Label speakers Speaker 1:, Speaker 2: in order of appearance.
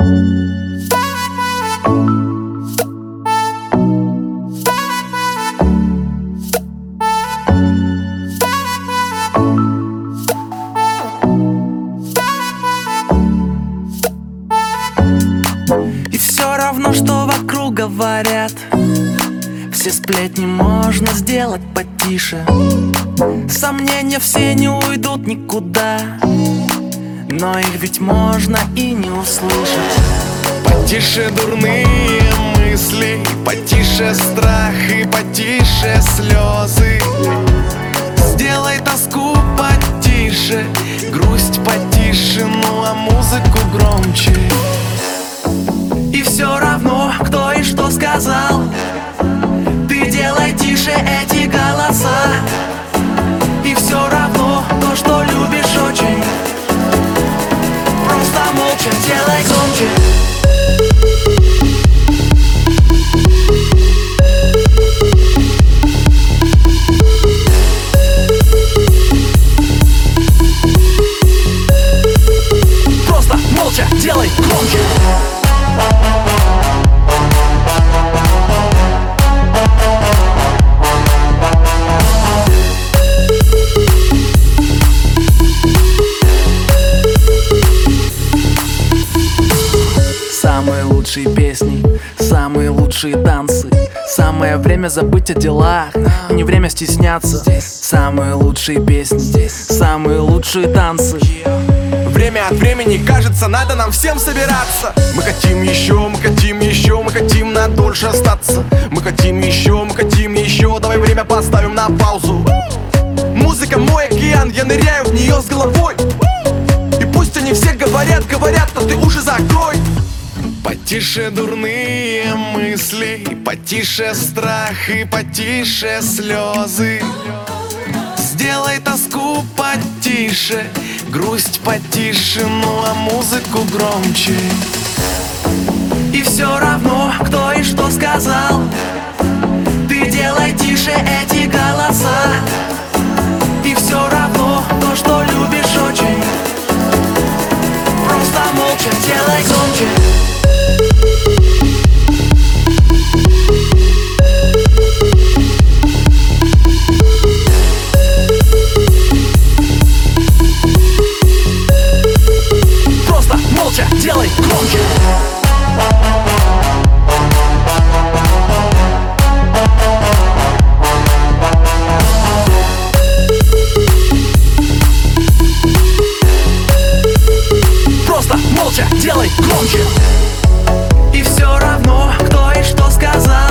Speaker 1: И все равно, что вокруг говорят, все сплетни можно сделать потише. Сомнения все не уйдут никуда, но их ведь можно и не услышать.
Speaker 2: Потише дурные мысли, потише страх и потише слезы. Сделай тоску потише, грусть потише, ну а музыку громче.
Speaker 1: И все равно, кто и что сказал, ты делай тише эти голоса. И все равно то, что любишь очень, просто молча делай громче. Просто молча делай громче. Самые лучшие песни, самые лучшие танцы. Самое время забыть о делах, не время стесняться. Самые лучшие песни, самые лучшие танцы.
Speaker 2: Время от времени, кажется, надо нам всем собираться. Мы хотим еще, мы хотим еще, мы хотим надольше остаться. Мы хотим еще, мы хотим еще, давай время поставим на паузу. Музыка мой океан, я ныряю в нее с головой. И пусть они все говорят, но ты уши закрой. Потише дурные мысли, потише страх и потише слезы. Сделай тоску потише, грусть потише, ну а музыку громче.
Speaker 1: И все равно, кто и что сказал, ты делай тише эти голоса. И все равно то, что любишь очень, просто молча делай громче. Просто молча делай громче. Просто молча делай громче. И все равно, кто и что сказал,